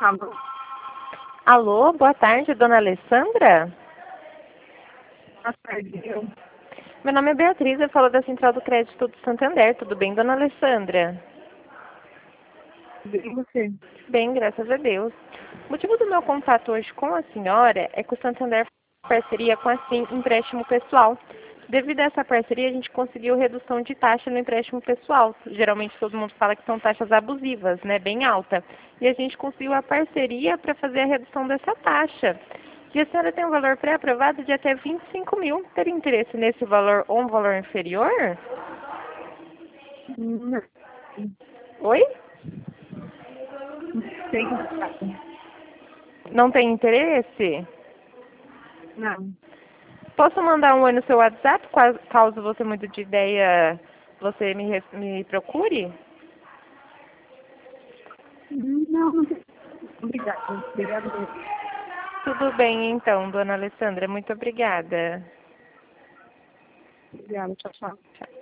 Alô? Alô, boa tarde, dona Alessandra? Boa tarde, eu. Meu nome é Beatriz, eu falo da Central do Crédito do Santander. Tudo bem, dona Alessandra? E você? Bem, graças a Deus. O motivo do meu contato hoje com a senhora é que o Santander fez parceria com a Sim Empréstimo Pessoal. Devido a essa parceria, a gente conseguiu redução de taxa no empréstimo pessoal. Geralmente todo mundo fala que são taxas abusivas, né? Bem alta. E a gente conseguiu a parceria para fazer a redução dessa taxa. E a senhora tem um valor pré-aprovado de até 25 mil. Teria interesse nesse valor ou um valor inferior? Não, Oi? tem. Não tem interesse? Não. Posso mandar um oi no seu WhatsApp, caso você mude de ideia, você me procure? Não, não tem. Obrigada. Obrigada mesmo. Tudo bem então, dona Alessandra. Muito obrigada. Obrigada. Tchau, tchau. Tchau.